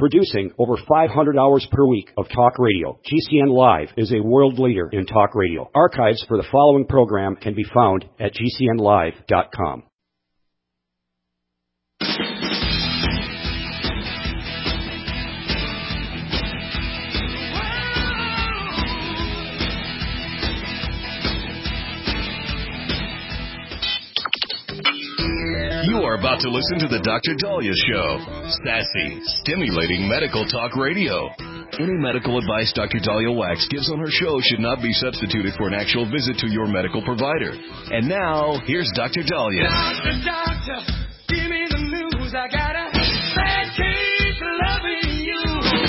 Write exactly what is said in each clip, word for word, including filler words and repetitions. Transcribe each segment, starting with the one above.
Producing over five hundred hours per week of talk radio, G C N Live is a world leader in talk radio. Archives for the following program can be found at G C N live dot com. You are about to listen to the Doctor Daliah Show. Sassy, stimulating medical talk radio. Any medical advice Doctor Daliah Wax gives on her show should not be substituted for an actual visit to your medical provider. And now, here's Doctor Daliah. Doctor, doctor, give me the news. I got a bad case of loving you.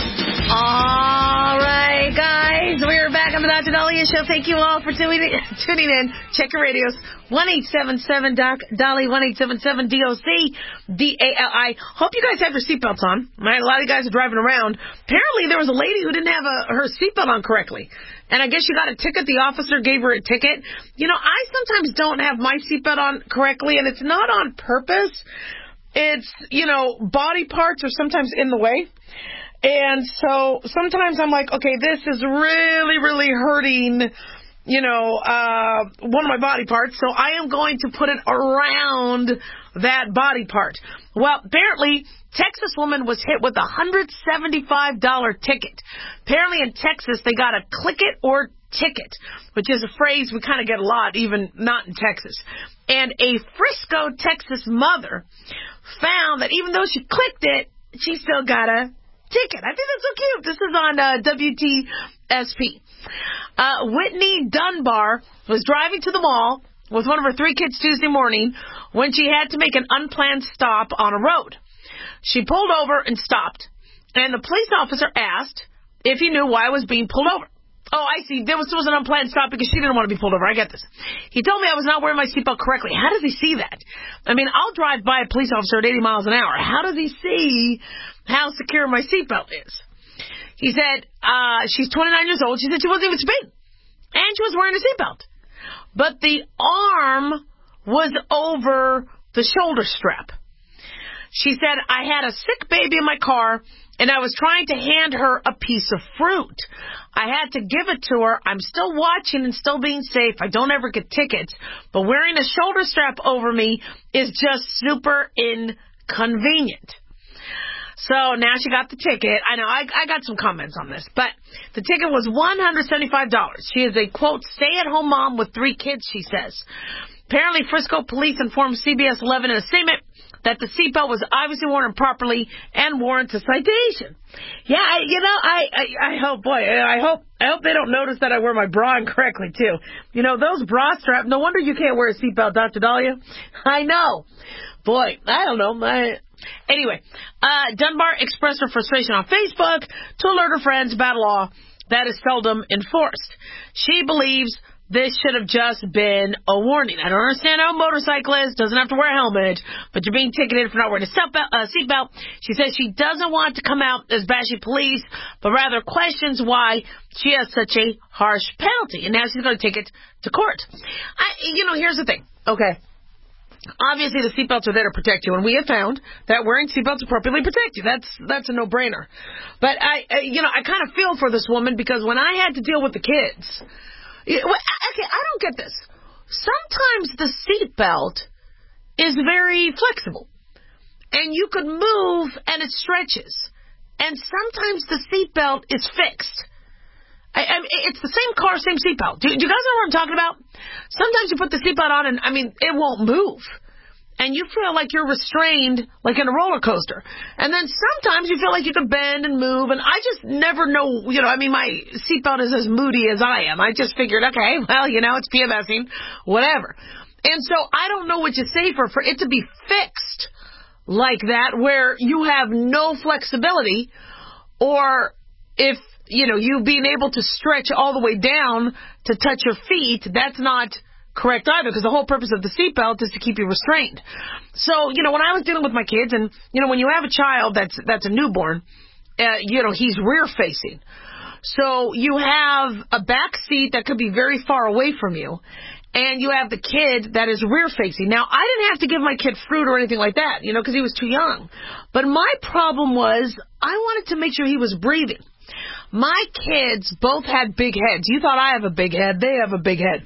All right, guys, we're back on the Doctor Daliah Show. Thank you all for tuning tuning in. Check your radios. one eight seven seven Doc Dolly, one eight seven seven D O C D A L I. Hope you guys have your seatbelts on. Right? A lot of you guys are driving around. Apparently, there was a lady who didn't have a, her seatbelt on correctly. And I guess she got a ticket. The officer gave her a ticket. You know, I sometimes don't have my seatbelt on correctly, and it's not on purpose. It's, you know, body parts are sometimes in the way. And so sometimes I'm like, okay, this is really, really hurting, you know, uh, one of my body parts, so I am going to put it around that body part. Well, apparently, Texas woman was hit with a one hundred seventy-five dollars ticket. Apparently in Texas, they got a click it or ticket, which is a phrase we kind of get a lot, even not in Texas. And a Frisco, Texas mother found that even though she clicked it, she still got a ticket. I think that's so cute. This is on uh, W T S P. Uh, Whitney Dunbar was driving to the mall with one of her three kids Tuesday morning when she had to make an unplanned stop on a road. She pulled over and stopped, and the police officer asked if he knew why I was being pulled over. Oh, I see. There was, there was an unplanned stop because she didn't want to be pulled over. I get this. He told me I was not wearing my seatbelt correctly. How does he see that? I mean, I'll drive by a police officer at eighty miles an hour. How does he see how secure my seatbelt is? He said uh, she's twenty-nine years old. She said she wasn't even speeding, and she was wearing a seatbelt. But the arm was over the shoulder strap. She said, I had a sick baby in my car, and I was trying to hand her a piece of fruit. I had to give it to her. I'm still watching and still being safe. I don't ever get tickets. But wearing a shoulder strap over me is just super inconvenient. So now she got the ticket. I know, I, I got some comments on this. But the ticket was one hundred seventy-five dollars. She is a, quote, stay-at-home mom with three kids, she says. Apparently, Frisco police informed C B S eleven in a statement that the seatbelt was obviously worn improperly and warrants a citation. Yeah, I, you know, I, I, I hope, boy, I hope, I hope they don't notice that I wear my bra incorrectly, too. You know, those bra straps, no wonder you can't wear a seatbelt, Doctor Daliah. I know. Boy, I don't know. I, anyway, uh, Dunbar expressed her frustration on Facebook to alert her friends about a law that is seldom enforced. She believes this should have just been a warning. I don't understand how a motorcyclist doesn't have to wear a helmet, but you're being ticketed for not wearing a seatbelt. Uh, seatbelt. She says she doesn't want to come out as bashy police, but rather questions why she has such a harsh penalty. And now she's going to take it to court. I, you know, here's the thing. Okay. Obviously, the seatbelts are there to protect you, and we have found that wearing seatbelts appropriately protect you. That's that's a no-brainer. But, I, I you know, I kind of feel for this woman because when I had to deal with the kids... Okay, I don't get this. Sometimes the seatbelt is very flexible, and you could move and it stretches. And sometimes the seatbelt is fixed. I, I mean, it's the same car, same seatbelt. Do, do you guys know what I'm talking about? Sometimes you put the seatbelt on, and I mean, it won't move. And you feel like you're restrained, like in a roller coaster. And then sometimes you feel like you can bend and move. And I just never know, you know, I mean, my seatbelt is as moody as I am. I just figured, okay, well, you know, it's PMSing, whatever. And so I don't know which is safer, for it to be fixed like that, where you have no flexibility, or if, you know, you being able to stretch all the way down to touch your feet, that's not correct either, because the whole purpose of the seatbelt is to keep you restrained. So, you know, when I was dealing with my kids, and, you know, when you have a child that's that's a newborn, uh, you know, he's rear-facing. So you have a back seat that could be very far away from you, and you have the kid that is rear-facing. Now, I didn't have to give my kid fruit or anything like that, you know, because he was too young. But my problem was I wanted to make sure he was breathing. My kids both had big heads. You thought I have a big head. They have a big head.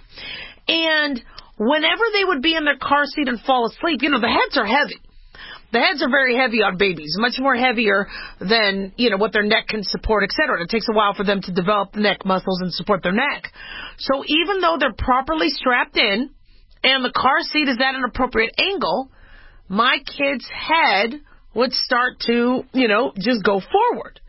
And whenever they would be in their car seat and fall asleep, you know, the heads are heavy. The heads are very heavy on babies, much more heavier than, you know, what their neck can support, et cetera. It takes a while for them to develop the neck muscles and support their neck. So even though they're properly strapped in and the car seat is at an appropriate angle, my kid's head would start to, you know, just go forward.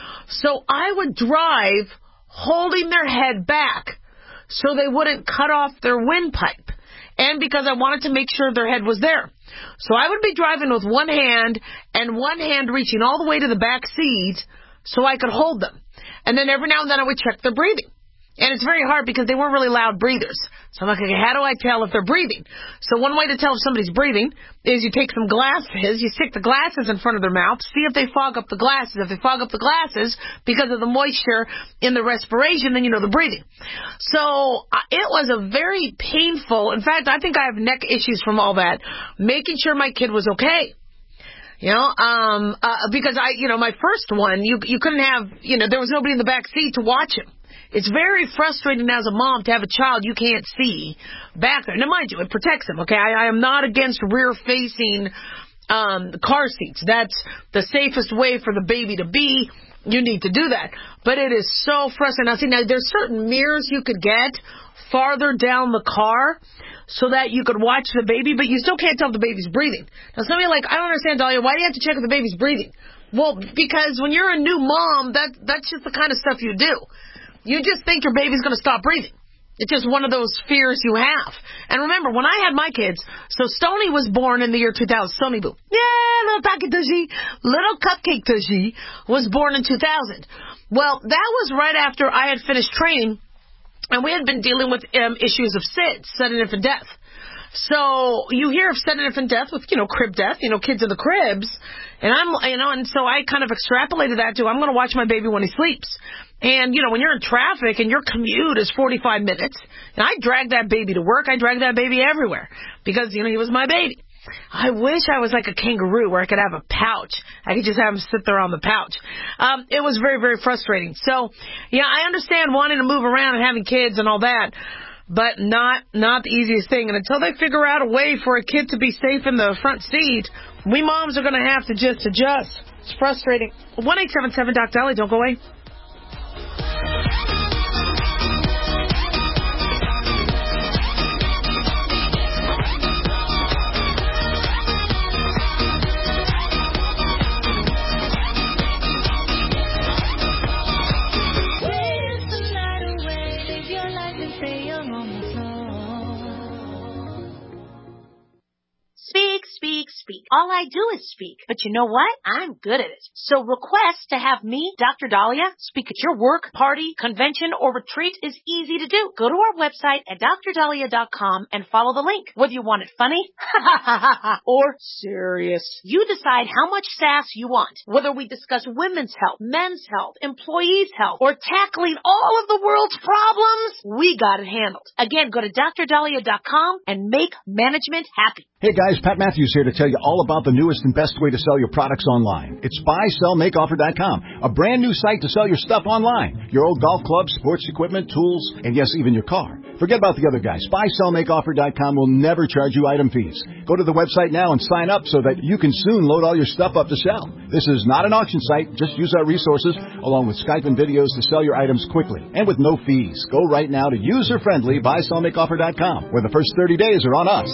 So I would drive holding their head back so they wouldn't cut off their windpipe. And because I wanted to make sure their head was there. So I would be driving with one hand and one hand reaching all the way to the back seat so I could hold them. And then every now and then I would check their breathing. And it's very hard because they weren't really loud breathers. So I'm like, okay, how do I tell if they're breathing? So one way to tell if somebody's breathing is you take some glasses, you stick the glasses in front of their mouth, see if they fog up the glasses. If they fog up the glasses because of the moisture in the respiration, then you know they're breathing. So uh, it was a very painful, in fact, I think I have neck issues from all that, making sure my kid was okay. You know, um, uh, because I, you know, my first one, you you couldn't have, you know, there was nobody in the back seat to watch him. It's very frustrating as a mom to have a child you can't see back there. Now, mind you, it protects them, okay? I, I am not against rear-facing um, car seats. That's the safest way for the baby to be. You need to do that. But it is so frustrating. Now, see, now there's certain mirrors you could get farther down the car so that you could watch the baby, but you still can't tell if the baby's breathing. Now, some of you are like, I don't understand, Dahlia. Why do you have to check if the baby's breathing? Well, because when you're a new mom, that that's just the kind of stuff you do. You just think your baby's going to stop breathing. It's just one of those fears you have. And remember, when I had my kids, so Stoney was born in the year two thousand. Stoney Boo. Yeah, little Taki Tushy, little cupcake Tushy was born in two thousand. Well, that was right after I had finished training, and we had been dealing with um, issues of S I D, sudden infant death. So you hear of sudden infant death with, you know, crib death, you know, kids in the cribs. And I'm, you know, and so I kind of extrapolated that to, I'm going to watch my baby when he sleeps. And, you know, when you're in traffic and your commute is forty-five minutes, and I drag that baby to work, I drag that baby everywhere because, you know, he was my baby. I wish I was like a kangaroo where I could have a pouch. I could just have him sit there on the pouch. Um, it was very, very frustrating. So, yeah, I understand wanting to move around and having kids and all that, but not not the easiest thing. And until they figure out a way for a kid to be safe in the front seat, we moms are going to have to just adjust. It's frustrating. one eight seven seven Doc Dolly, don't go away. Speak, speak, speak. All I do is speak. But you know what? I'm good at it. So request to have me, Doctor Dahlia, speak at your work, party, convention, or retreat is easy to do. Go to our website at dr dahlia dot com and follow the link. Whether you want it funny or serious, you decide how much sass you want. Whether we discuss women's health, men's health, employees' health, or tackling all of the world's problems, we got it handled. Again, go to dr dahlia dot com and make management happy. Hey guys, Pat Matthews here to tell you all about the newest and best way to sell your products online. It's buy sell make offer dot com, a brand new site to sell your stuff online. Your old golf clubs, sports equipment, tools, and yes, even your car. Forget about the other guys. buy sell make offer dot com will never charge you item fees. Go to the website now and sign up so that you can soon load all your stuff up to sell. This is not an auction site. Just use our resources along with Skype and videos to sell your items quickly and with no fees. Go right now to user-friendly buy sell make offer dot com, where the first thirty days are on us.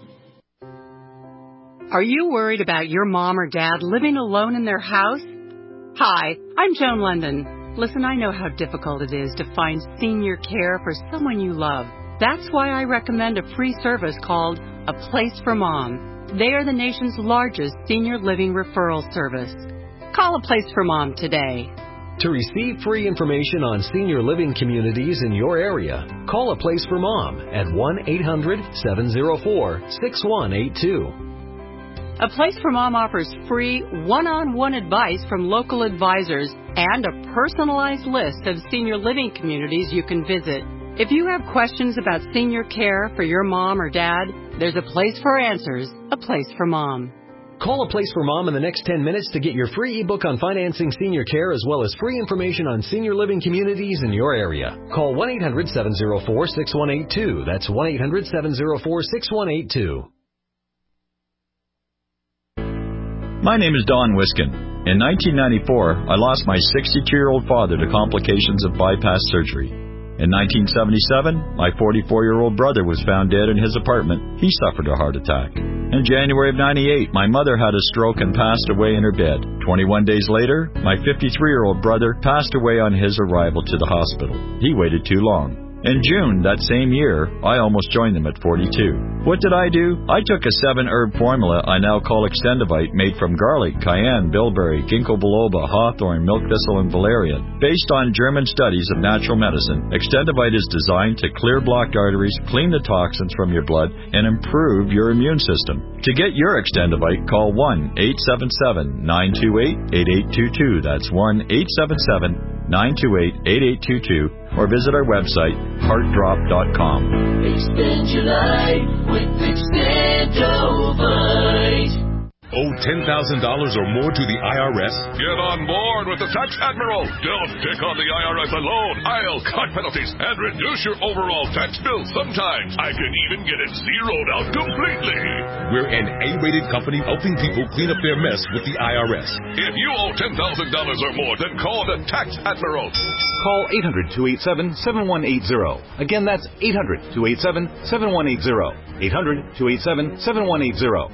Are you worried about your mom or dad living alone in their house? Hi, I'm Joan London. Listen, I know how difficult it is to find senior care for someone you love. That's why I recommend a free service called A Place for Mom. They are the nation's largest senior living referral service. Call A Place for Mom today. To receive free information on senior living communities in your area, call A Place for Mom at one eight hundred seven oh four six one eight two. A Place for Mom offers free one-on-one advice from local advisors and a personalized list of senior living communities you can visit. If you have questions about senior care for your mom or dad, there's a place for answers, a place for Mom. Call A Place for Mom in the next ten minutes to get your free ebook on financing senior care as well as free information on senior living communities in your area. Call one eight hundred seven oh four six one eight two. That's one eight hundred seven oh four six one eight two. My name is Don Wiskin. In nineteen ninety-four, I lost my sixty-two-year-old father to complications of bypass surgery. In nineteen seventy-seven, my forty-four-year-old brother was found dead in his apartment. He suffered a heart attack. In January of ninety-eight, my mother had a stroke and passed away in her bed. twenty-one days later, my fifty-three-year-old brother passed away on his arrival to the hospital. He waited too long. In June that same year, I almost joined them at forty-two. What did I do? I took a seven-herb formula I now call Extendivite, made from garlic, cayenne, bilberry, ginkgo biloba, hawthorn, milk thistle, and valerian. Based on German studies of natural medicine, Extendivite is designed to clear blocked arteries, clean the toxins from your blood, and improve your immune system. To get your Extendivite, call one eight seven seven, nine two eight, eight eight two two. That's one eight seven seven, nine two eight, eight eight two two. Or visit our website, heart drop dot com. Extend your life with Extendovite. Owe ten thousand dollars or more to the I R S? Get on board with the Tax Admiral. Don't pick on the I R S alone. I'll cut penalties and reduce your overall tax bill. Sometimes I can even get it zeroed out completely. We're an A-rated company helping people clean up their mess with the I R S. If you owe ten thousand dollars or more, then call the Tax Admiral. Call eight hundred, two eight seven, seven one eight zero. Again, that's eight hundred, two eight seven, seven one eight zero. eight hundred, two eight seven, seven one eight zero.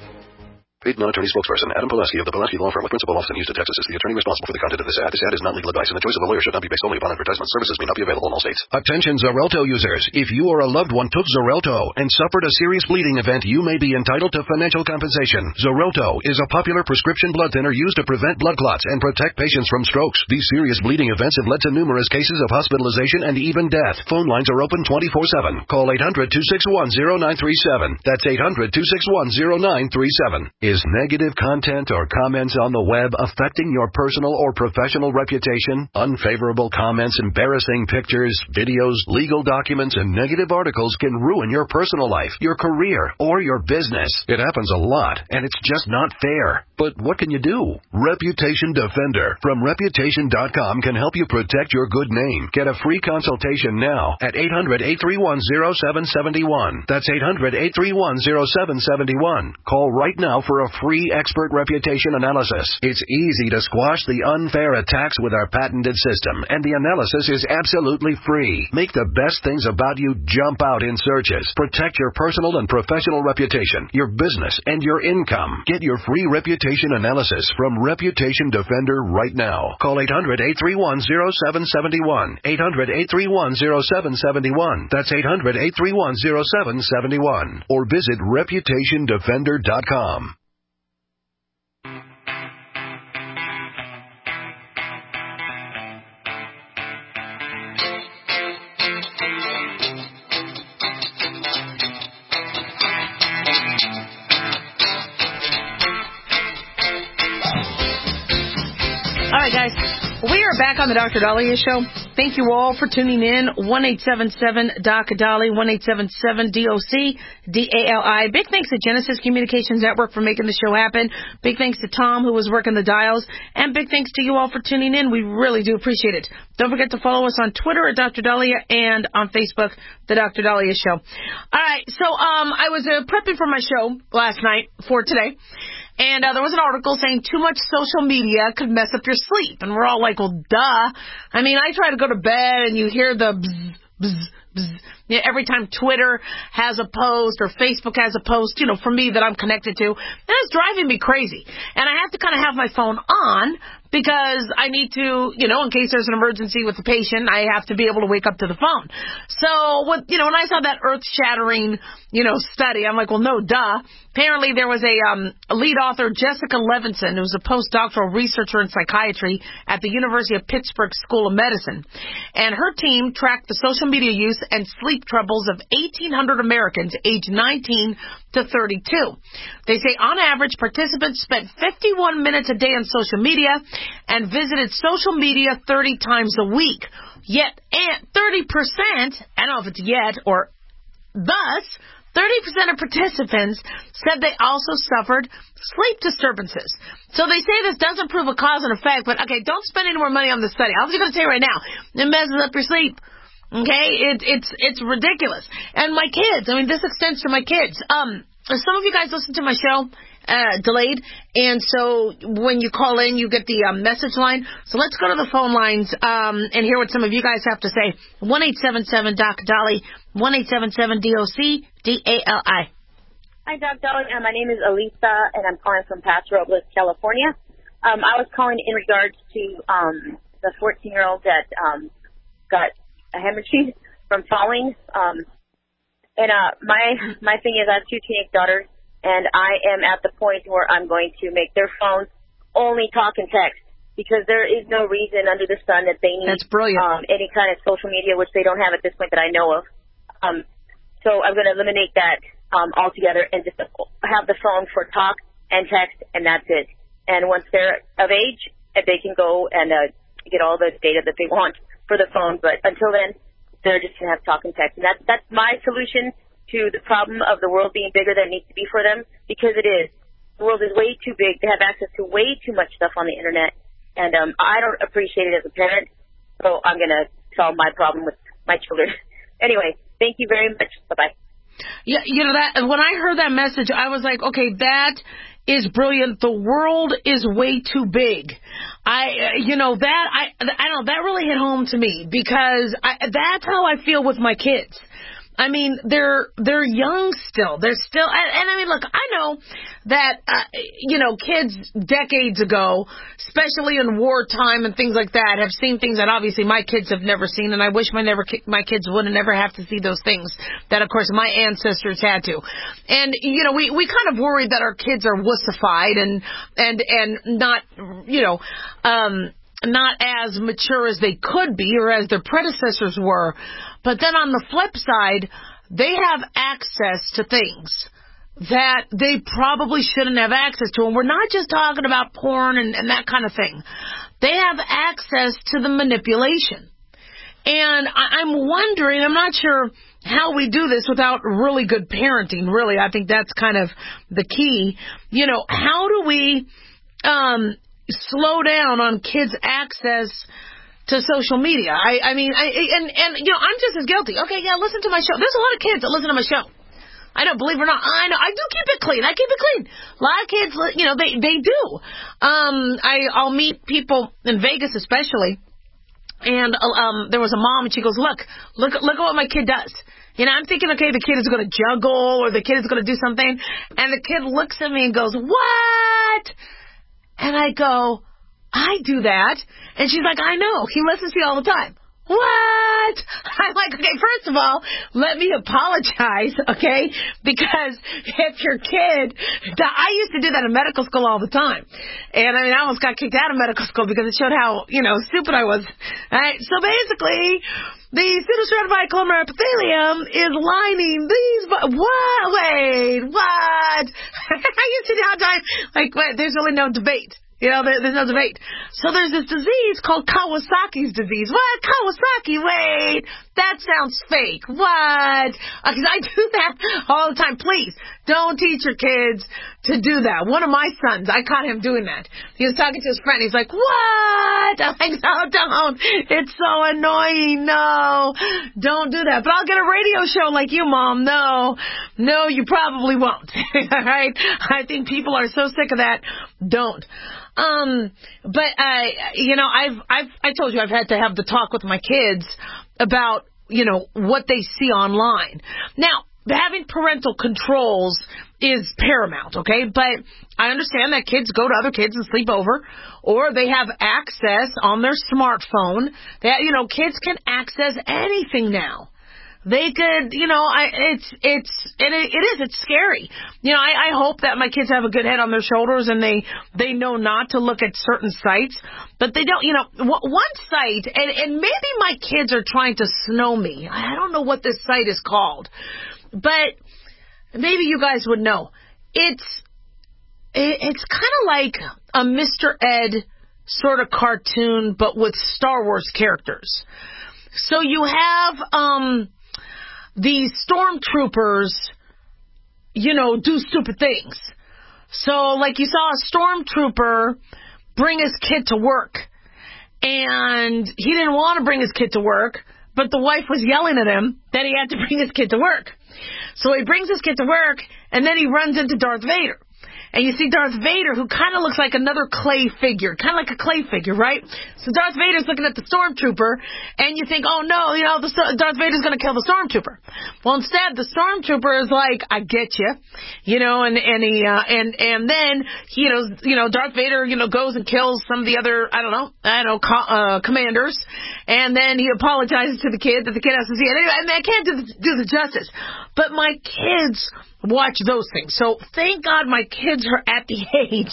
Paid non-attorney spokesperson Adam Pulaski of the Pulaski Law Firm with principal office in Houston, Texas is the attorney responsible for the content of this ad. This ad is not legal advice, and the choice of a lawyer should not be based only upon advertisement. Services may not be available in all states. Attention Xarelto users. If you or a loved one took Xarelto and suffered a serious bleeding event, you may be entitled to financial compensation. Xarelto is a popular prescription blood thinner used to prevent blood clots and protect patients from strokes. These serious bleeding events have led to numerous cases of hospitalization and even death. Phone lines are open twenty-four seven. Call eight hundred, two six one, zero nine three seven. That's eight hundred, two six one, zero nine three seven. Is negative content or comments on the web affecting your personal or professional reputation? Unfavorable comments, embarrassing pictures, videos, legal documents, and negative articles can ruin your personal life, your career, or your business. It happens a lot, and it's just not fair. But what can you do? Reputation Defender from Reputation dot com can help you protect your good name. Get a free consultation now at eight hundred, eight three one, zero seven seven one. That's eight hundred, eight three one, zero seven seven one. Call right now for a free expert reputation analysis. It's easy to squash the unfair attacks with our patented system, and the analysis is absolutely free. Make the best things about you jump out in searches. Protect your personal and professional reputation, your business, and your income. Get your free reputation analysis from Reputation Defender right now. Call eight hundred, eight three one, zero seven seven one. eight hundred, eight three one, zero seven seven one. That's eight hundred, eight three one, zero seven seven one. Or visit Reputation Defender dot com. All right, guys, we are back on the Doctor Dahlia Show. Thank you all for tuning in. one eight seven seven, D O C, Dali, one eight seven seven, D O C, D A L I. Big thanks to Genesis Communications Network for making the show happen. Big thanks to Tom, who was working the dials. And big thanks to you all for tuning in. We really do appreciate it. Don't forget to follow us on Twitter at Doctor Dahlia and on Facebook, The Doctor Dahlia Show. All right, so um, I was uh, prepping for my show last night for today. And uh, there was an article saying too much social media could mess up your sleep. And we're all like, well, duh. I mean, I try to go to bed and you hear the bzz, bzz, bzz. You know, every time Twitter has a post or Facebook has a post, you know, for me that I'm connected to. And it's driving me crazy. And I have to kind of have my phone on because I need to, you know, in case there's an emergency with the patient, I have to be able to wake up to the phone. So, what, you know, when I saw that earth-shattering, you know, study, I'm like, well, no, duh. Apparently there was a, um, a lead author, Jessica Levinson, who's a postdoctoral researcher in psychiatry at the University of Pittsburgh School of Medicine. And her team tracked the social media use and sleep troubles of eighteen hundred Americans aged nineteen to thirty-two. They say on average, participants spent fifty-one minutes a day on social media and visited social media thirty times a week. Yet, and thirty percent, I don't know if it's yet or thus, thirty percent of participants said they also suffered sleep disturbances. So they say this doesn't prove a cause and effect, but okay, don't spend any more money on this study. I'm just going to tell you right now, it messes up your sleep. Okay, it, it's it's ridiculous. And my kids, I mean, this extends to my kids. Um, some of you guys listen to my show, uh, delayed, and so when you call in, you get the um, message line. So let's go to the phone lines um, and hear what some of you guys have to say. one eight seven seven Doc Dolly, one eight seven seven D O C D A L I. Hi, Doc Dolly. Uh, my name is Elisa, and I'm calling from Paso Robles, California. Um, I was calling in regards to um, the fourteen-year-old that um, got a hemorrhage from falling. Um, and uh, my my thing is I have two teenage daughters, and I am at the point where I'm going to make their phones only talk and text because there is no reason under the sun that they need That's brilliant. Um, any kind of social media, which they don't have at this point that I know of. Um, so I'm going to eliminate that um, altogether and just have the phone for talk and text, and that's it. And once they're of age, they can go and uh, get all the data that they want for the phone. But until then, they're just going to have talk and text. And that's, that's my solution to the problem of the world being bigger than it needs to be for them, because it is. The world is way too big. They have access to way too much stuff on the Internet. And um, I don't appreciate it as a parent, so I'm going to solve my problem with my children. Anyway, thank you very much. Bye-bye. Yeah, you know, that when I heard that message, I was like, okay, that is brilliant. The world is way too big. I, you know, that, I, I don't know, that really hit home to me because I, that's how I feel with my kids. I mean, they're they're young still. They're still, and, and I mean, look, I know that, uh, you know, kids decades ago, especially in wartime and things like that, have seen things that obviously my kids have never seen, and I wish my never my kids would never have to see those things that, of course, my ancestors had to. And, you know, we, we kind of worried that our kids are wussified and, and, and not, you know, um, not as mature as they could be or as their predecessors were. But then on the flip side, they have access to things that they probably shouldn't have access to. And we're not just talking about porn and, and that kind of thing. They have access to the manipulation. And I, I'm wondering, I'm not sure how we do this without really good parenting, really. I think that's kind of the key. You know, how do we um, slow down on kids' access to social media? I, I mean, I, and, and, you know, I'm just as guilty. Okay, yeah, listen to my show. There's a lot of kids that listen to my show. I don't believe it or not. I know. I do keep it clean. I keep it clean. A lot of kids, you know, they, they do. Um, I, I'll meet people in Vegas especially. And, um, there was a mom and she goes, look, look, look at what my kid does. You know, I'm thinking, okay, the kid is going to juggle or the kid is going to do something. And the kid looks at me and goes, what? And I go, I do that. And she's like, I know. He listens to you all the time. What? I'm like, okay, first of all, let me apologize, okay? Because if your kid, I used to do that in medical school all the time. And I mean, I almost got kicked out of medical school because it showed how, you know, stupid I was. All right? So basically, the pseudostratified columnar epithelium is lining these, what? Wait, what? I used to do all the time, like, wait, there's really no debate. You know, there, there's no debate. So there's this disease called Kawasaki's disease. What? Kawasaki? Wait. That sounds fake. What? Because I do that all the time. Please, don't teach your kids to do that. One of my sons, I caught him doing that. He was talking to his friend. He's like, what? I'm like, no, don't. It's so annoying. No, don't do that. But I'll get a radio show like you, Mom. No, no, you probably won't. All right? I think people are so sick of that. Don't. Um, but, uh, you know, I've, I've, I told you I've had to have the talk with my kids about, you know, what they see online. Now, having parental controls is paramount, okay? But I understand that kids go to other kids and sleep over, or they have access on their smartphone. That, you know, kids can access anything now. They could, you know, I, it's, it's, and it, it is, it's scary. You know, I, I hope that my kids have a good head on their shoulders and they, they know not to look at certain sites, but they don't, you know, one site, and, and maybe my kids are trying to snow me. I don't know what this site is called, but maybe you guys would know. It's, it, it's kind of like a Mister Ed sort of cartoon, but with Star Wars characters. So you have um these stormtroopers, you know, do stupid things. So, like, you saw a stormtrooper bring his kid to work, and he didn't want to bring his kid to work, but the wife was yelling at him that he had to bring his kid to work. So he brings his kid to work, and then he runs into Darth Vader. And you see Darth Vader, who kind of looks like another clay figure, kind of like a clay figure, right? So Darth Vader's looking at the stormtrooper, and you think, oh, no, you know, the Darth Vader's going to kill the stormtrooper. Well, instead, the stormtrooper is like, I get you, you know, and and he uh, and and then you know, you know, Darth Vader, you know, goes and kills some of the other, I don't know, I don't know, co- uh, commanders, and then he apologizes to the kid that the kid has to see it. Anyway, I mean, I can't do the, do the justice, but my kids watch those things. So thank God my kids are at the age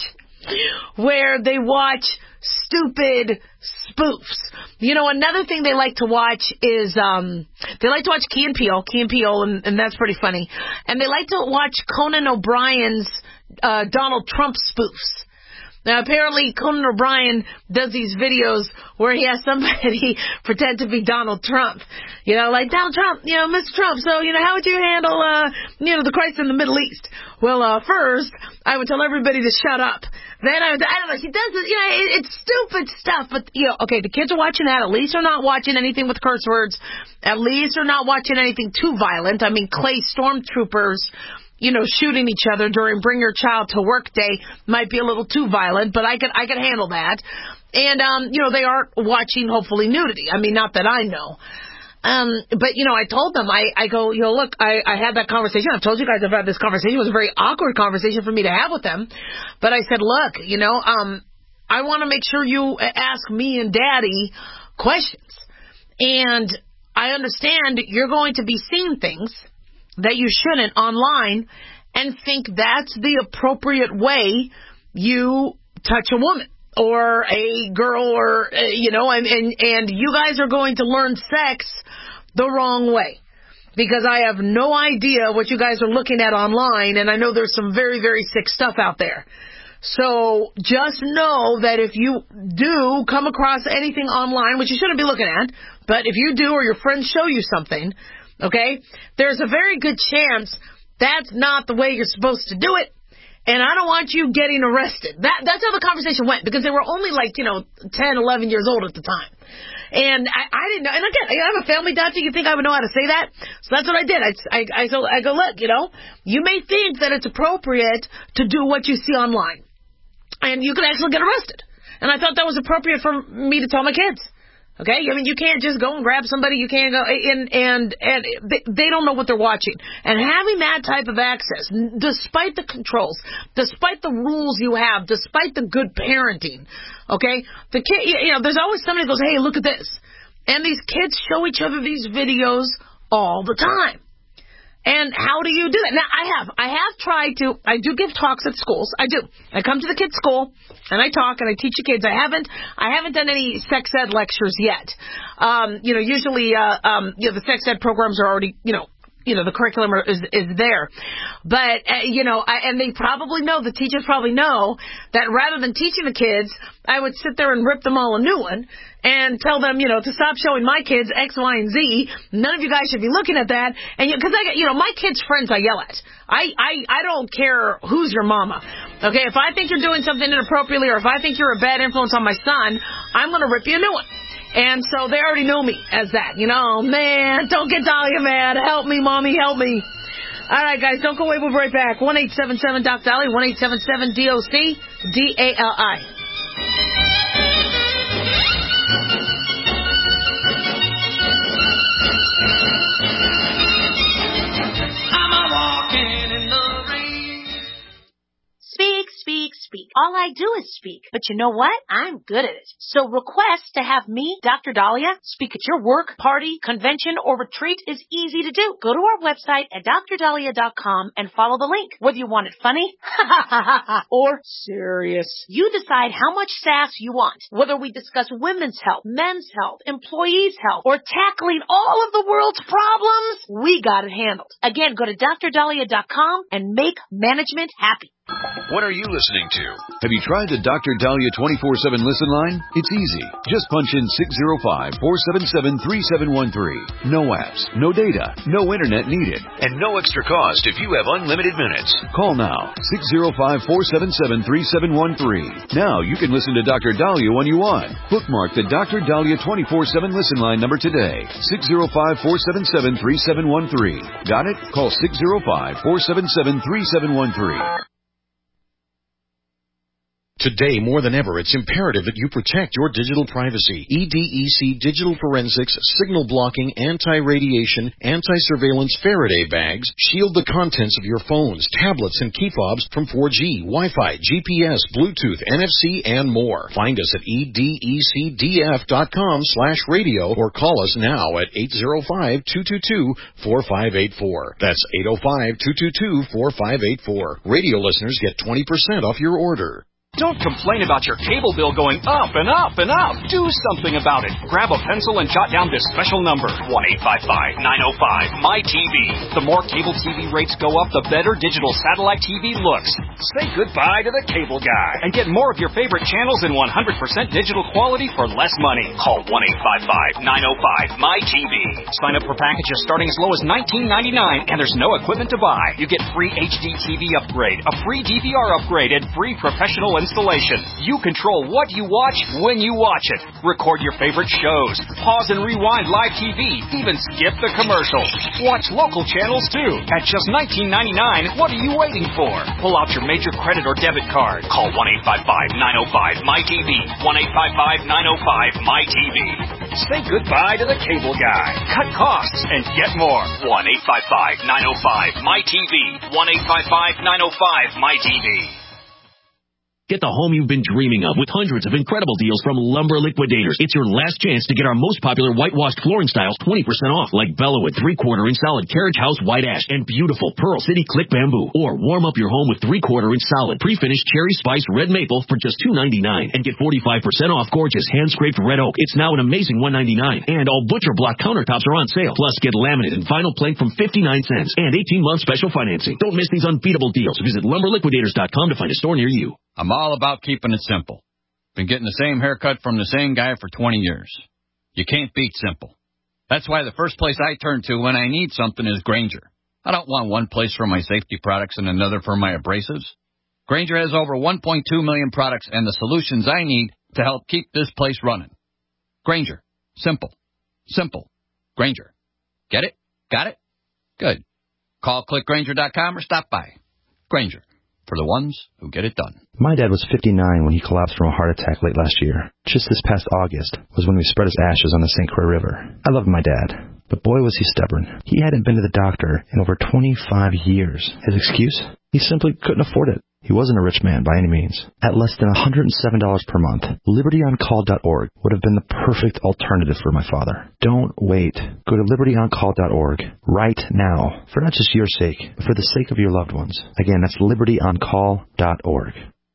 where they watch stupid spoofs. You know, another thing they like to watch is, um, they like to watch Key and Peele, Key and Peele, and, and that's pretty funny. And they like to watch Conan O'Brien's uh, Donald Trump spoofs. Now, apparently, Conan O'Brien does these videos where he has somebody pretend to be Donald Trump. You know, like, Donald Trump, you know, Mister Trump, so, you know, how would you handle, uh, you know, the crisis in the Middle East? Well, uh, first, I would tell everybody to shut up. Then I would, I don't know, he does it, you know, it, it's stupid stuff, but, you know, okay, the kids are watching that. At least they're not watching anything with curse words. At least they're not watching anything too violent. I mean, Clay stormtroopers, you know, shooting each other during Bring Your Child to Work Day might be a little too violent, but I could I could handle that. And, um, you know, they aren't watching, hopefully, nudity. I mean, not that I know. Um, but, you know, I told them, I, I go, you know, look, I, I had that conversation. I've told you guys I've had this conversation. It was a very awkward conversation for me to have with them. But I said, look, you know, um, I want to make sure you ask me and Daddy questions. And I understand you're going to be seeing things that you shouldn't online and think that's the appropriate way you touch a woman or a girl or, uh, you know, and, and, and you guys are going to learn sex the wrong way because I have no idea what you guys are looking at online, and I know there's some very, very sick stuff out there. So just know that if you do come across anything online, which you shouldn't be looking at, but if you do or your friends show you something, okay, there's a very good chance that's not the way you're supposed to do it, and I don't want you getting arrested. That That's how the conversation went, because they were only like, you know, ten, eleven years old at the time. And I, I didn't know, and again, I'm a family doctor, you think I would know how to say that? So that's what I did. I, I, I, so I go, look, you know, you may think that it's appropriate to do what you see online, and you could actually get arrested. And I thought that was appropriate for me to tell my kids. Okay, I mean, you can't just go and grab somebody. You can't go, and and and they, they don't know what they're watching. And having that type of access, despite the controls, despite the rules you have, despite the good parenting, okay, the kid, you know, there's always somebody who goes, hey, look at this, and these kids show each other these videos all the time. And how do you do that? Now, I have. I have tried to. I do give talks at schools. I do. I come to the kids' school, and I talk, and I teach the kids. I haven't I haven't done any sex ed lectures yet. Um, you know, usually, uh, um, you know, the sex ed programs are already, you know, you know, the curriculum is is there. But, uh, you know, I, and they probably know, the teachers probably know, that rather than teaching the kids, I would sit there and rip them all a new one and tell them, you know, to stop showing my kids X, Y, and Z. None of you guys should be looking at that. And because I, you know, my kids' friends I yell at. I, I, I don't care who's your mama. Okay, if I think you're doing something inappropriately, or if I think you're a bad influence on my son, I'm going to rip you a new one. And so they already know me as that. You know, man, don't get Dahlia mad. Help me, Mommy, help me. All right, guys, don't go away. We'll be right back. one eight seven seven Doc Dolly, one eight seven seven D O C D A L I. Speak, speak, speak. All I do is speak. But you know what? I'm good at it. So request to have me, Doctor Dahlia, speak at your work, party, convention, or retreat is easy to do. Go to our website at dr dahlia dot com and follow the link. Whether you want it funny or serious, you decide how much sass you want. Whether we discuss women's health, men's health, employees' health, or tackling all of the world's problems, we got it handled. Again, go to dr dahlia dot com and make management happy. What are you listening to? Have you tried the Doctor Dahlia twenty-four seven listen line? It's easy. Just punch in six zero five, four seven seven, three seven one three. No apps, no data, no internet needed, and no extra cost if you have unlimited minutes. Call now, six zero five, four seven seven, three seven one three. Now you can listen to Doctor Dahlia when you want. Bookmark the Doctor Dahlia twenty-four seven listen line number today, six zero five, four seven seven, three seven one three. Got it? Call six zero five, four seven seven, three seven one three. Today, more than ever, it's imperative that you protect your digital privacy. E D E C Digital Forensics, signal blocking, anti-radiation, anti-surveillance Faraday bags shield the contents of your phones, tablets, and key fobs from four G, Wi-Fi, G P S, Bluetooth, N F C, and more. Find us at E D E C D F dot com slash radio or call us now at eight zero five, two two two, four five eight four. That's eight zero five, two two two, four five eight four. Radio listeners get twenty percent off your order. Don't complain about your cable bill going up and up and up. Do something about it. Grab a pencil and jot down this special number, one eight five five, nine oh five, M Y T V. The more cable T V rates go up, the better digital satellite T V looks. Say goodbye to the cable guy and get more of your favorite channels in one hundred percent digital quality for less money. Call one eight five five, nine oh five, M Y T V. Sign up for packages starting as low as nineteen ninety-nine, and there's no equipment to buy. You get free H D T V upgrade, a free D V R upgrade, and free professional installation. You control what you watch when you watch it. Record your favorite shows. Pause and rewind live T V. Even skip the commercials. Watch local channels too. At just nineteen ninety-nine, what are you waiting for? Pull out your major credit or debit card. Call one eight five five, nine oh five, M Y T V. one eight five five, nine oh five, M Y T V. Say goodbye to the cable guy. Cut costs and get more. one eight five five, nine oh five, M Y T V. one eight five five, nine oh five, M Y T V. Get the home you've been dreaming of with hundreds of incredible deals from Lumber Liquidators. It's your last chance to get our most popular whitewashed flooring styles twenty percent off, like Bellawood three-quarter inch solid Carriage House white ash and beautiful Pearl City Click bamboo. Or warm up your home with three-quarter inch solid pre-finished cherry spice red maple for just two ninety-nine, and get forty-five percent off gorgeous hand-scraped red oak. It's now an amazing one ninety-nine, and all Butcher Block countertops are on sale. Plus, get laminate and vinyl plank from fifty-nine cents and eighteen month special financing. Don't miss these unbeatable deals. Visit lumber liquidators dot com to find a store near you. I'm all about keeping it simple. Been getting the same haircut from the same guy for twenty years. You can't beat simple. That's why the first place I turn to when I need something is Grainger. I don't want one place for my safety products and another for my abrasives. Grainger has over one point two million products and the solutions I need to help keep this place running. Grainger. Simple. Simple. Grainger. Get it? Got it? Good. Call click grainger dot com or stop by. Grainger. For the ones who get it done. My dad was fifty-nine when he collapsed from a heart attack late last year. Just this past August was when we spread his ashes on the Saint Croix River. I loved my dad, but boy was he stubborn. He hadn't been to the doctor in over twenty-five years. His excuse? He simply couldn't afford it. He wasn't a rich man by any means. At less than one hundred seven dollars per month, liberty on call dot org would have been the perfect alternative for my father. Don't wait. Go to liberty on call dot org right now, for not just your sake, but for the sake of your loved ones. Again, that's liberty on call dot org.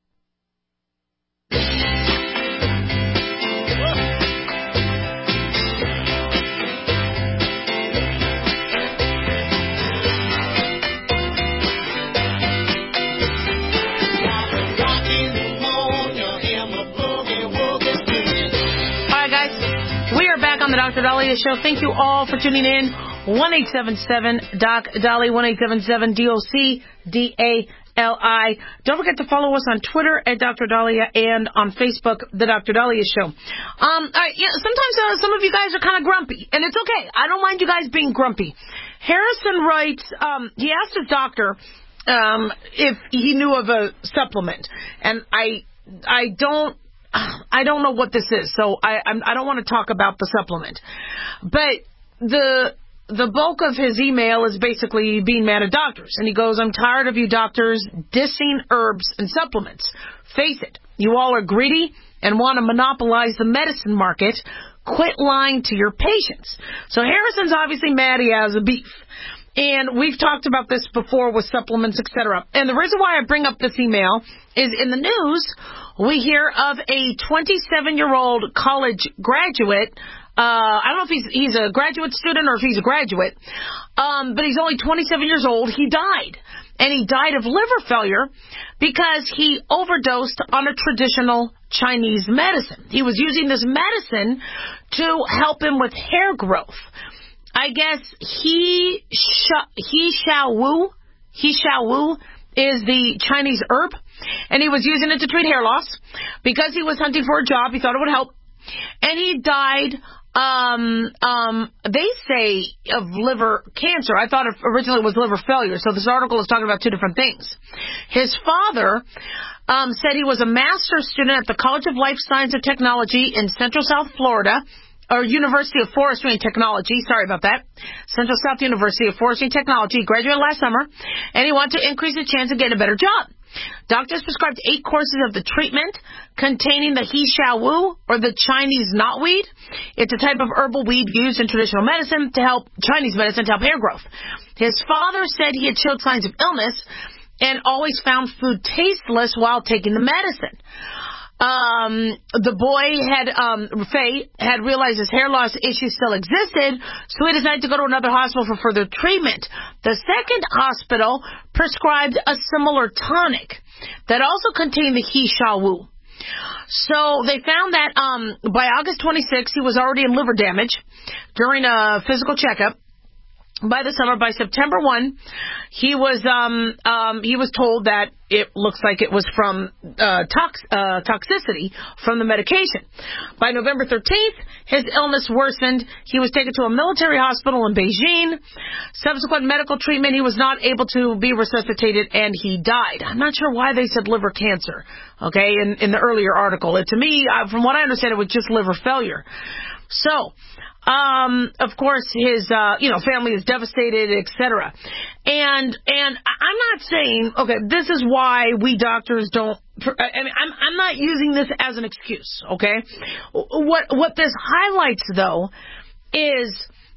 The Doctor Dahlia Show. Thank you all for tuning in. one eight seven seven Doc Dolly, one eight seven seven D O C D A L I. Don't forget to follow us on Twitter at Doctor Dahlia and on Facebook, The Doctor Dahlia Show. Um, I, you know, sometimes uh, some of you guys are kind of grumpy, and it's okay. I don't mind you guys being grumpy. Harrison writes, um, he asked his doctor um, if he knew of a supplement, and I, I don't I don't know what this is, so I I'm, I don't want to talk about the supplement. But the the bulk of his email is basically being mad at doctors. And he goes, I'm tired of you doctors dissing herbs and supplements. Face it, you all are greedy and want to monopolize the medicine market. Quit lying to your patients. So Harrison's obviously mad he has a beef. And we've talked about this before with supplements, et cetera. And the reason why I bring up this email is in the news, we hear of a twenty-seven-year-old college graduate. Uh, I don't know if he's he's a graduate student or if he's a graduate, um, but he's only twenty-seven years old. He died. and he died of liver failure because he overdosed on a traditional Chinese medicine. He was using this medicine to help him with hair growth. I guess he sh- he xiao wu, he xiao wu is the Chinese herb, and he was using it to treat hair loss because he was hunting for a job. He thought it would help, and he died. Um, um, they say of liver cancer. I thought it originally was liver failure. So this article is talking about two different things. His father um, said he was a master's student at the College of Life Science and Technology in Central South Florida, or University of Forestry and Technology. Sorry about that. Central South University of Forestry and Technology. Graduated last summer, and he wanted to increase his chance of getting a better job. Doctors prescribed eight courses of the treatment containing the he xiao wu, or the Chinese knotweed. It's a type of herbal weed used in traditional medicine to help, Chinese medicine to help hair growth. His father said he had showed signs of illness and always found food tasteless while taking the medicine. Um, the boy had, um, Faye had realized his hair loss issue still existed, so he decided to go to another hospital for further treatment. The second hospital prescribed a similar tonic that also contained the he xiao wu. So they found that, um, by August twenty-sixth, he was already in liver damage during a physical checkup. By the summer, by September first, he was um um he was told that it looks like it was from uh, tox uh toxicity from the medication. By November thirteenth, his illness worsened. He was taken to a military hospital in Beijing. Subsequent medical treatment, he was not able to be resuscitated, and he died. I'm not sure why they said liver cancer. Okay, in in the earlier article, it, to me, uh, from what I understand, it was just liver failure. So. Um, of course, his, uh, you know, family is devastated, et cetera. And, and I'm not saying, okay, this is why we doctors don't, I mean, I'm, I'm not using this as an excuse, okay? What, what this highlights, though, is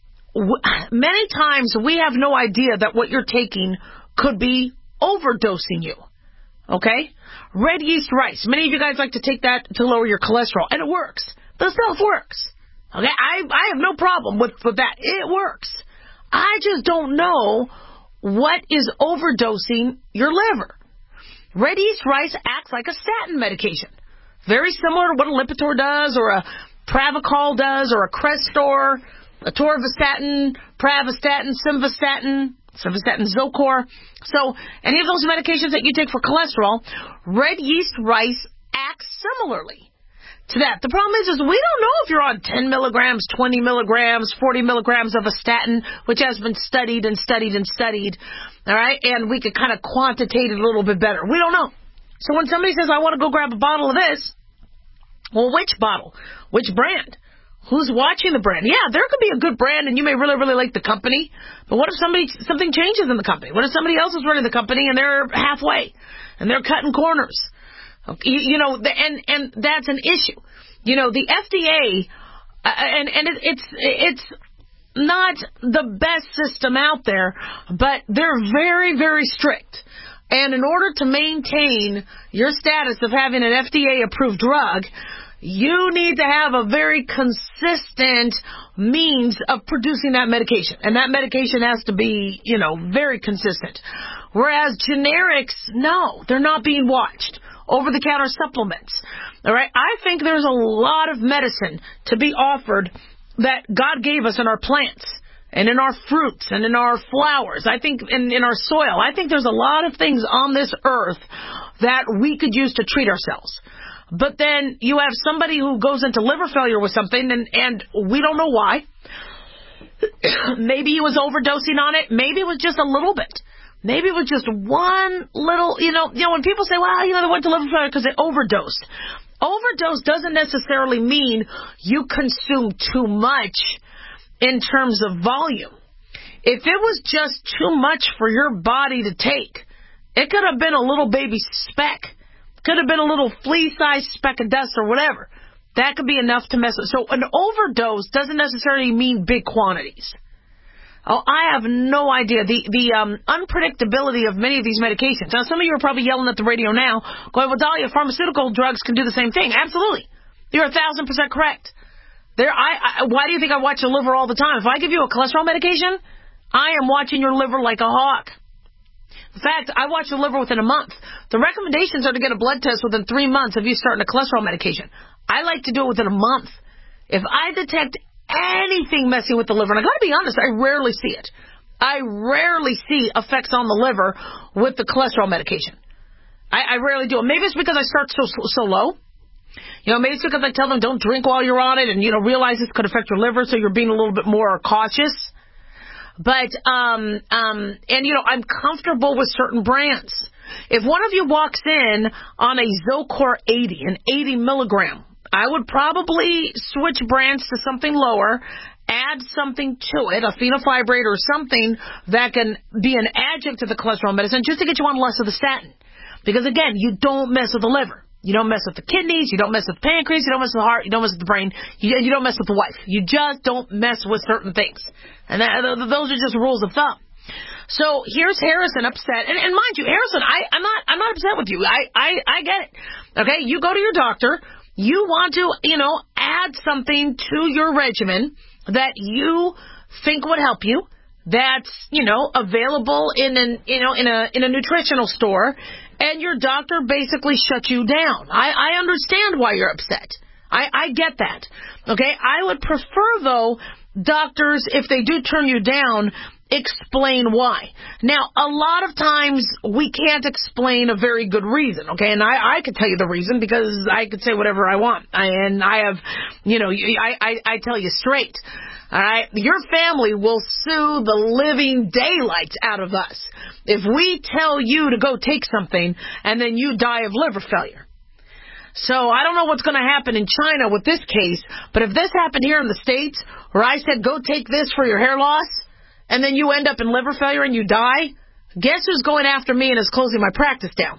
many times we have no idea that what you're taking could be overdosing you, okay? Red yeast rice. Many of you guys like to take that to lower your cholesterol, and it works. The stuff works. Okay, I I have no problem with, with that. It works. I just don't know what is overdosing your liver. Red yeast rice acts like a statin medication. Very similar to what a Lipitor does, or a Pravachol does, or a Crestor, a Atorvastatin, Pravastatin, Simvastatin, Simvastatin Zocor. So any of those medications that you take for cholesterol, red yeast rice acts similarly to that. The problem is, is we don't know if you're on ten milligrams, twenty milligrams, forty milligrams of a statin, which has been studied and studied and studied, all right? And we could kind of quantitate it a little bit better. We don't know. So when somebody says, I want to go grab a bottle of this, well, which bottle? Which brand? Who's watching the brand? Yeah, there could be a good brand, and you may really, really like the company, but what if somebody something changes in the company? What if somebody else is running the company, and they're halfway, and they're cutting corners? You, you know, and and that's an issue. You know, the F D A, uh, and and it, it's it's not the best system out there, but they're very, very strict. And in order to maintain your status of having an F D A-approved drug, you need to have a very consistent means of producing that medication. And that medication has to be, you know, very consistent. Whereas generics, no, they're not being watched. Over-the-counter supplements. All right, I think there's a lot of medicine to be offered that God gave us in our plants and in our fruits and in our flowers. I think in, in our soil. I think there's a lot of things on this earth that we could use to treat ourselves. But then you have somebody who goes into liver failure with something, and, and we don't know why. Maybe he was overdosing on it. Maybe it was just a little bit. Maybe it was just one little, you know, you know, when people say, well, you know, they went to liver failure because they overdosed. Overdose doesn't necessarily mean you consume too much in terms of volume. If it was just too much for your body to take, it could have been a little baby speck. Could have been a little flea-sized speck of dust or whatever. That could be enough to mess with. So an overdose doesn't necessarily mean big quantities. Oh, I have no idea. The the um, unpredictability of many of these medications. Now, some of you are probably yelling at the radio now, going, well, Dahlia, pharmaceutical drugs can do the same thing. Absolutely. You're a thousand percent correct. There, I, I, why do you think I watch your liver all the time? If I give you a cholesterol medication, I am watching your liver like a hawk. In fact, I watch the liver within a month. The recommendations are to get a blood test within three months of you starting a cholesterol medication. I like to do it within a month. If I detect anything messing with the liver, and I got to be honest, I rarely see it. I rarely see effects on the liver with the cholesterol medication. I, I rarely do. Maybe it's because I start so so low. You know, maybe it's because I tell them don't drink while you're on it and, you know, realize this could affect your liver, so you're being a little bit more cautious. But, um, um, and, you know, I'm comfortable with certain brands. If one of you walks in on a Zocor eighty, an eighty milligram, I would probably switch brands to something lower, add something to it, a fenofibrate or something that can be an adjunct to the cholesterol medicine just to get you on less of the statin. Because, again, you don't mess with the liver. You don't mess with the kidneys. You don't mess with the pancreas. You don't mess with the heart. You don't mess with the brain. You, you don't mess with the wife. You just don't mess with certain things. And that, those are just rules of thumb. So here's Harrison upset. And, and mind you, Harrison, I, I'm not I'm not upset with you. I, I, I get it. Okay, you go to your doctor. You want to, you know, add something to your regimen that you think would help you. That's, you know, available in an, you know, in a in a nutritional store, and your doctor basically shut you down. I, I understand why you're upset. I, I get that. Okay, I would prefer, though, doctors, if they do turn you down, explain why. Now, a lot of times we can't explain a very good reason, okay? And I, I could tell you the reason because I could say whatever I want. I, and I have, you know, I, I, I tell you straight. All right, your family will sue the living daylights out of us if we tell you to go take something and then you die of liver failure. So I don't know what's going to happen in China with this case, but if this happened here in the States where I said go take this for your hair loss and then you end up in liver failure and you die, guess who's going after me and is closing my practice down?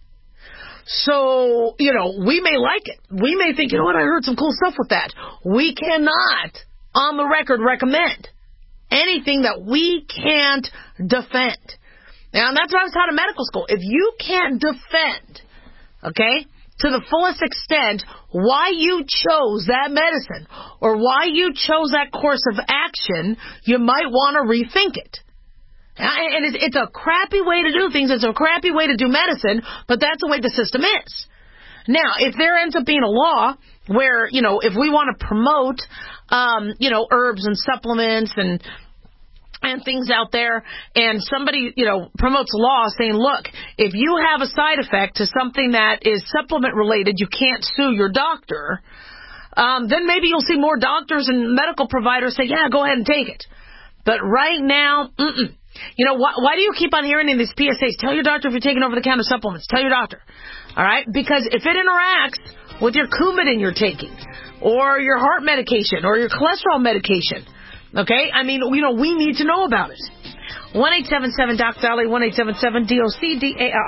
So, you know, we may like it. We may think, you know what, I heard some cool stuff with that. We cannot on the record recommend anything that we can't defend. Now, that's what I was taught in medical school. If you can't defend, okay, to the fullest extent why you chose that medicine or why you chose that course of action, you might want to rethink it. And it's a crappy way to do things. It's a crappy way to do medicine, but that's the way the system is. Now, if there ends up being a law where, you know, if we want to promote, um, you know, herbs and supplements and and things out there, and somebody, you know, promotes a law saying, look, if you have a side effect to something that is supplement-related, you can't sue your doctor, um, then maybe you'll see more doctors and medical providers say, yeah, go ahead and take it. But right now, mm-mm. You know, why, why do you keep on hearing in these P S As, tell your doctor if you're taking over-the-counter supplements, tell your doctor, all right? Because if it interacts with your Coumadin you're taking, or your heart medication, or your cholesterol medication, okay, I mean, you know, we need to know about it. one eight seven seven D O C D A L I, one eight seven seven D O C D A L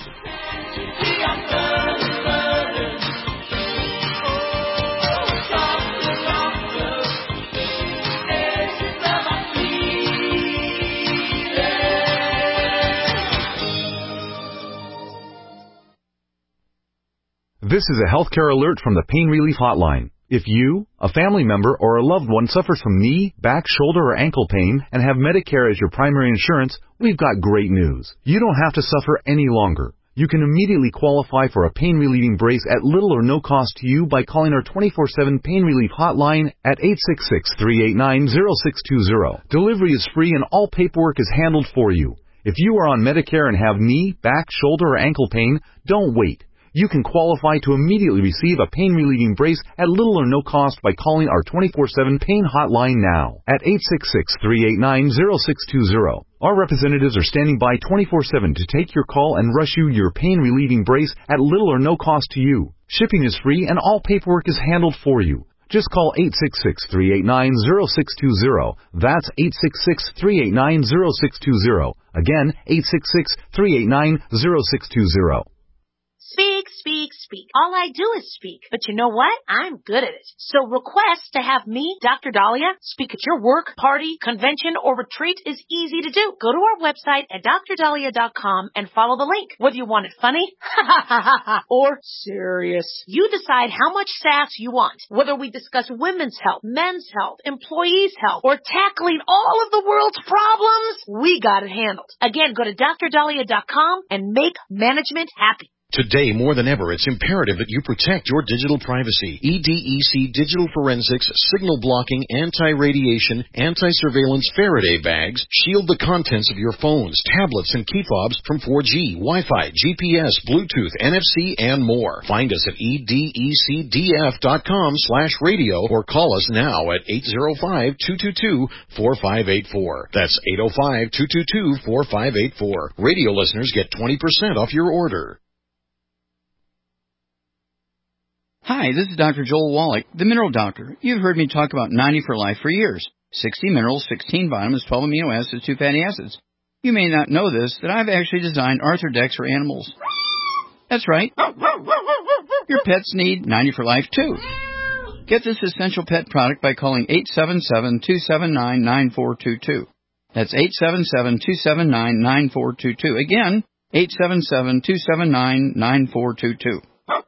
I. This is a healthcare alert from the Pain Relief Hotline. If you, a family member, or a loved one suffers from knee, back, shoulder, or ankle pain and have Medicare as your primary insurance, we've got great news. You don't have to suffer any longer. You can immediately qualify for a pain-relieving brace at little or no cost to you by calling our twenty-four seven Pain Relief Hotline at eight six six, three eight nine, zero six two zero. Delivery is free and all paperwork is handled for you. If you are on Medicare and have knee, back, shoulder, or ankle pain, don't wait. You can qualify to immediately receive a pain-relieving brace at little or no cost by calling our twenty-four seven Pain Hotline now at eight six six, three eight nine, zero six two zero. Our representatives are standing by twenty-four seven to take your call and rush you your pain-relieving brace at little or no cost to you. Shipping is free and all paperwork is handled for you. Just call eight six six, three eight nine, zero six two zero. That's eight six six, three eight nine, zero six two zero. Again, eight six six, three eight nine, zero six two zero. Speak, speak, speak. All I do is speak. But you know what? I'm good at it. So request to have me, Doctor Dahlia, speak at your work, party, convention, or retreat is easy to do. Go to our website at d r dahlia dot com and follow the link. Whether you want it funny or serious, you decide how much sass you want. Whether we discuss women's health, men's health, employees' health, or tackling all of the world's problems, we got it handled. Again, go to d r dahlia dot com and make management happy. Today, more than ever, it's imperative that you protect your digital privacy. E D E C Digital Forensics, signal blocking, anti-radiation, anti-surveillance Faraday bags shield the contents of your phones, tablets, and key fobs from four G, Wi-Fi, G P S, Bluetooth, N F C, and more. Find us at E D E C D F dot com slash radio or call us now at eight zero five, two two two, four five eight four. That's eight zero five, two two two, four five eight four. Radio listeners get twenty percent off your order. Hi, this is Doctor Joel Wallach, the Mineral Doctor. You've heard me talk about ninety for Life for years. sixty minerals, sixteen vitamins, twelve amino acids, two fatty acids. You may not know this, that I've actually designed Arthrodex for animals. That's right. Your pets need ninety for Life, too. Get this essential pet product by calling eight seven seven, two seven nine, nine four two two. That's eight seven seven, two seven nine, nine four two two. Again, eight seven seven, two seven nine, nine four two two.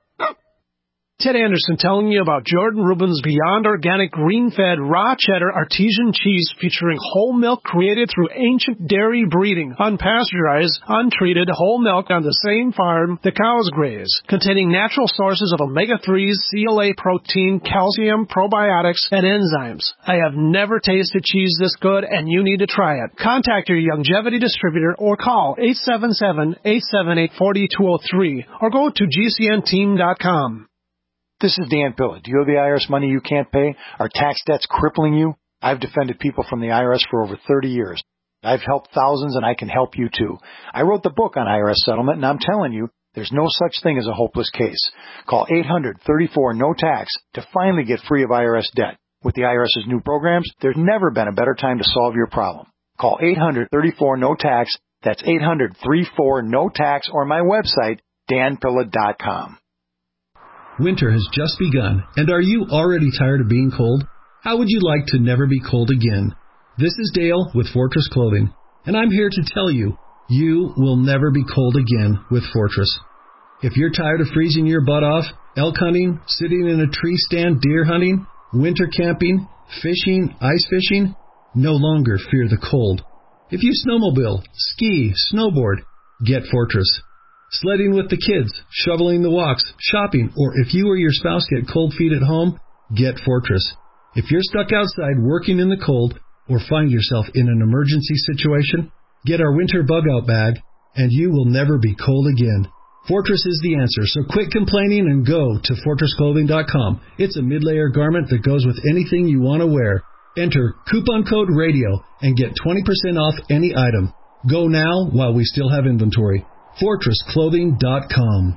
Ted Anderson telling you about Jordan Rubin's Beyond Organic Green-Fed Raw Cheddar Artesian Cheese featuring whole milk created through ancient dairy breeding, unpasteurized, untreated whole milk on the same farm the cows graze, containing natural sources of omega threes, C L A protein, calcium, probiotics, and enzymes. I have never tasted cheese this good, and you need to try it. Contact your Youngevity distributor or call eight seven seven, eight seven eight, four two zero three or go to G C N team dot com. This is Dan Pilla. Do you owe the I R S money you can't pay? Are tax debts crippling you? I've defended people from the I R S for over thirty years. I've helped thousands, and I can help you too. I wrote the book on I R S settlement, and I'm telling you, there's no such thing as a hopeless case. Call eight hundred, thirty-four, no tax to finally get free of I R S debt. With the IRS's new programs, there's never been a better time to solve your problem. Call eight hundred, thirty-four, no tax. That's eight hundred, thirty-four, no tax, or my website, dan pilla dot com. Winter has just begun, and are you already tired of being cold? How would you like to never be cold again? This is Dale with Fortress Clothing, and I'm here to tell you, you will never be cold again with Fortress. If you're tired of freezing your butt off, elk hunting, sitting in a tree stand deer hunting, winter camping, fishing, ice fishing, no longer fear the cold. If you snowmobile, ski, snowboard, get Fortress. Sledding with the kids, shoveling the walks, shopping, or if you or your spouse get cold feet at home, get Fortress. If you're stuck outside working in the cold or find yourself in an emergency situation, get our winter bug-out bag, and you will never be cold again. Fortress is the answer, so quit complaining and go to fortress clothing dot com. It's a mid-layer garment that goes with anything you want to wear. Enter coupon code RADIO and get twenty percent off any item. Go now while we still have inventory. fortress clothing dot com.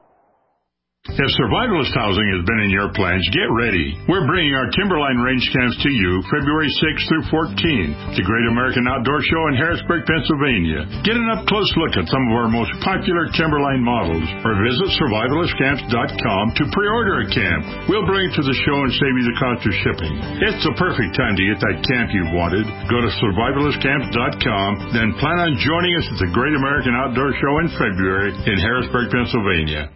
If survivalist housing has been in your plans, get ready. We're bringing our Timberline Range Camps to you February sixth through fourteenth, the Great American Outdoor Show in Harrisburg, Pennsylvania. Get an up-close look at some of our most popular Timberline models, or visit survivalist camps dot com to pre-order a camp. We'll bring it to the show and save you the cost of shipping. It's the perfect time to get that camp you've wanted. Go to survivalist camps dot com, then plan on joining us at the Great American Outdoor Show in February in Harrisburg, Pennsylvania.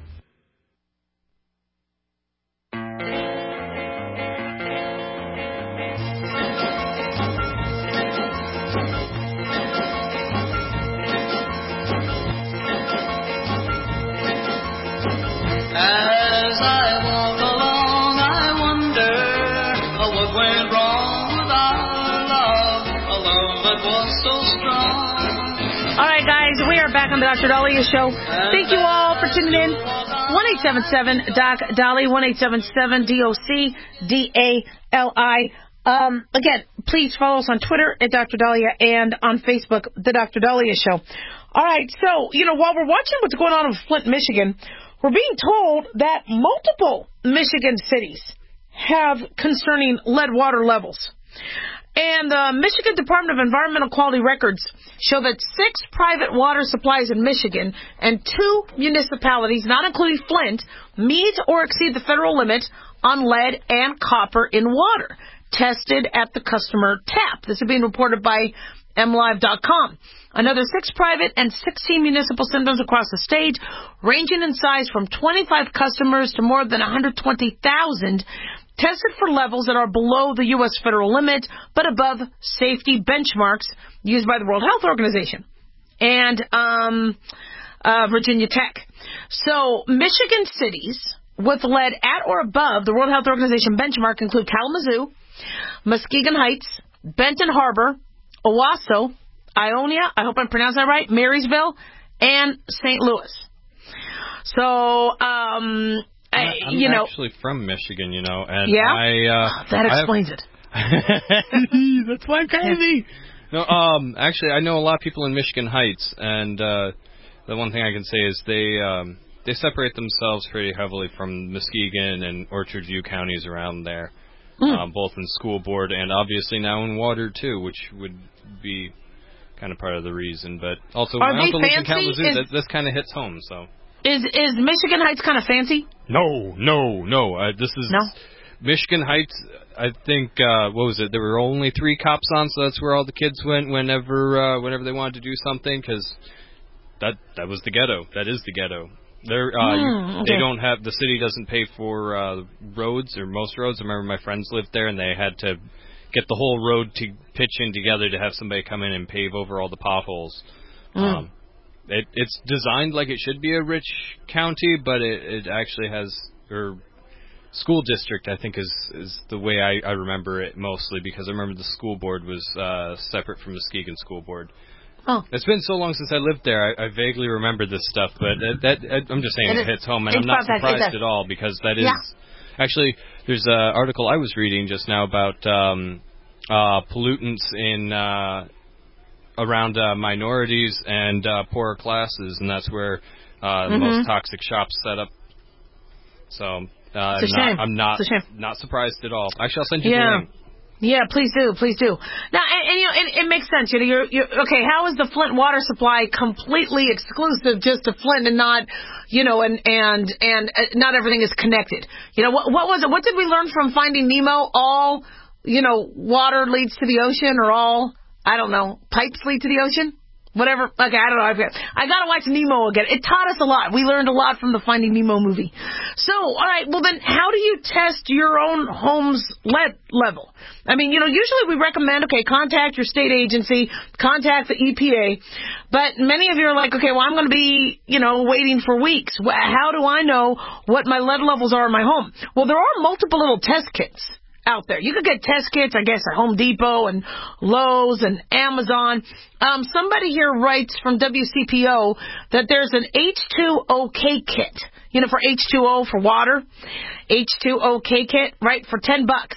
Doctor Dahlia Show. Thank you all for tuning in. one eight seven seven Doc Dolly, one eight seven seven D O C D A L I. Um, again, please follow us on Twitter at Doctor Dahlia and on Facebook, The Doctor Dahlia Show. All right, so, you know, while we're watching what's going on in Flint, Michigan, we're being told that multiple Michigan cities have concerning lead water levels. And the Michigan Department of Environmental Quality records show that six private water supplies in Michigan and two municipalities, not including Flint, meet or exceed the federal limit on lead and copper in water tested at the customer tap. This is being reported by M Live dot com. Another six private and sixteen municipal systems across the state, ranging in size from twenty-five customers to more than one hundred twenty thousand, tested for levels that are below the U S federal limit, but above safety benchmarks used by the World Health Organization and um, uh, Virginia Tech. So Michigan cities with lead at or above the World Health Organization benchmark include Kalamazoo, Muskegon Heights, Benton Harbor, Owasso, Ionia, I hope I'm pronouncing that right, Marysville, and Saint Louis. So, um, I, I'm you know, actually from Michigan, you know, and yeah? I uh, that explains I have, it. That's why I'm crazy. No, um, actually, I know a lot of people in Michigan Heights, and uh, the one thing I can say is they um, they separate themselves pretty heavily from Muskegon and Orchard View counties around there, mm. um, both in school board and obviously now in water too, which would be kind of part of the reason. But also, Are my they uncle lives in fancy? Kalamazoo. Is- That, this kind of hits home, so. Is is Michigan Heights kind of fancy? No, no, no. Uh, this is no? Michigan Heights. I think uh, what was it? There were only three cops on, so that's where all the kids went whenever uh, whenever they wanted to do something, because that that was the ghetto. That is the ghetto. They're, uh, mm, you, okay. They don't have the city doesn't pay for uh, roads or most roads. I remember my friends lived there, and they had to get the whole road to pitch in together to have somebody come in and pave over all the potholes. Mm. Um, It, it's designed like it should be a rich county, but it, it actually has, or school district, I think, is is the way I, I remember it mostly, because I remember the school board was uh, separate from the Muskegon School Board. Oh. It's been so long since I lived there, I, I vaguely remember this stuff, but that, that I'm just saying it, it hits home, and I'm I'm not that, surprised at all, because that is, yeah. actually, there's an article I was reading just now about um, uh, pollutants in uh around uh, minorities and uh, poorer classes, and that's where uh, mm-hmm. the most toxic shops set up. So uh, it's a I'm shame. not, I'm not, it's a shame. not surprised at all. Actually, I'll send you yeah. the link. Yeah, please do, please do. Now, and, and you know, it, it makes sense. You know, you're, you're okay. How is the Flint water supply completely exclusive just to Flint and not, you know, and and and uh, not everything is connected? You know, what what was it? What did we learn from Finding Nemo? All, you know, water leads to the ocean, or all, I don't know, pipes lead to the ocean? Whatever. Okay, I don't know. I've got, I got to watch Nemo again. It taught us a lot. We learned a lot from the Finding Nemo movie. So, all right, well then, how do you test your own home's lead level? I mean, you know, usually we recommend, okay, contact your state agency, contact the E P A, but many of you are like, okay, well, I'm going to be, you know, waiting for weeks. How do I know what my lead levels are in my home? Well, there are multiple little test kits out there. You could get test kits, I guess, at Home Depot and Lowe's and Amazon. Um, somebody here writes from W C P O that there's an H two O K kit, you know, for H two O, for water, H two O K kit, right, for ten bucks.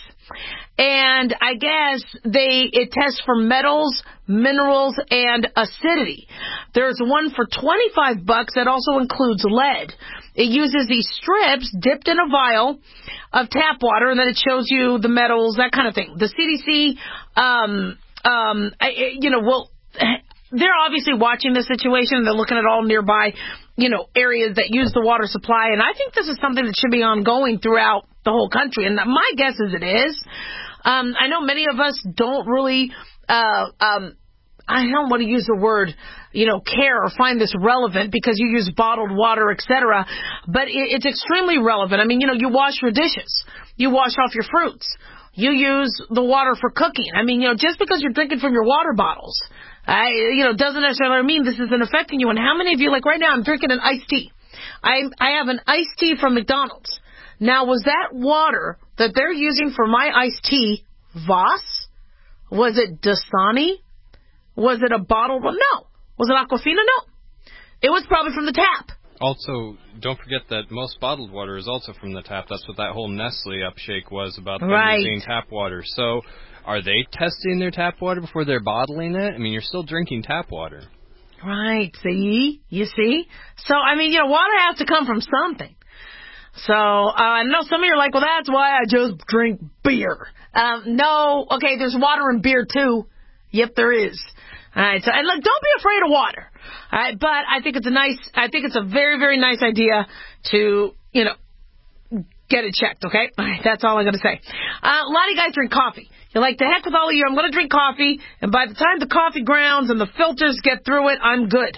And I guess they, it tests for metals, minerals, and acidity. There's one for twenty-five bucks that also includes lead. It uses these strips dipped in a vial of tap water, and then it shows you the metals, that kind of thing. The C D C, um, um, I, you know, will, they're obviously watching the situation. They're looking at all nearby, you know, areas that use the water supply, and I think this is something that should be ongoing throughout the whole country, and my guess is it is. Um, I know many of us don't really, uh, um, I don't want to use the word, you know, care or find this relevant because you use bottled water, et cetera. But it, it's extremely relevant. I mean, you know, you wash your dishes. You wash off your fruits. You use the water for cooking. I mean, you know, just because you're drinking from your water bottles, I, you know, doesn't necessarily mean this isn't affecting you. And how many of you, like right now, I'm drinking an iced tea. I, I have an iced tea from McDonald's. Now, was that water that they're using for my iced tea Voss? Was it Dasani? Was it a bottled one? No. Was it Aquafina? No. It was probably from the tap. Also, don't forget that most bottled water is also from the tap. That's what that whole Nestle upshake was about, them right. using tap water. So, are they testing their tap water before they're bottling it? I mean, you're still drinking tap water. Right. See? You see? So, I mean, you know, water has to come from something. So, uh, I know some of you are like, well, that's why I just drink beer. Um, no, okay, there's water in beer, too. Yep, there is. All right, so, and look, don't be afraid of water. All right, but I think it's a nice, I think it's a very, very nice idea to, you know, get it checked, okay? All right, that's all I'm going to say. Uh, a lot of you guys drink coffee. You're like, the heck with all of you, I'm going to drink coffee, and by the time the coffee grounds and the filters get through it, I'm good.